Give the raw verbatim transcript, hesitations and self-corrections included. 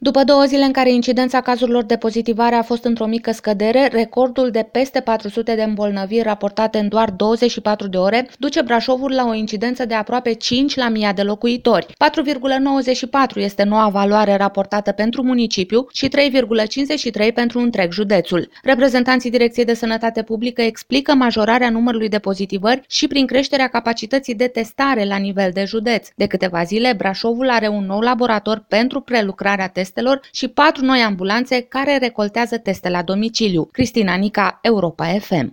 După două zile în care incidența cazurilor de pozitivare a fost într-o mică scădere, recordul de peste patru sute de îmbolnăviri raportate în doar douăzeci și patru de ore duce Brașovul la o incidență de aproape cinci la mie de locuitori. patru virgulă nouăzeci și patru este noua valoare raportată pentru municipiu și trei virgulă cincizeci și trei pentru întreg județul. Reprezentanții Direcției de Sănătate Publică explică majorarea numărului de pozitivări și prin creșterea capacității de testare la nivel de județ. De câteva zile, Brașovul are un nou laborator pentru prelucrarea testelor și patru noi ambulanțe care recoltează teste la domiciliu. Cristina Nica, Europa F M.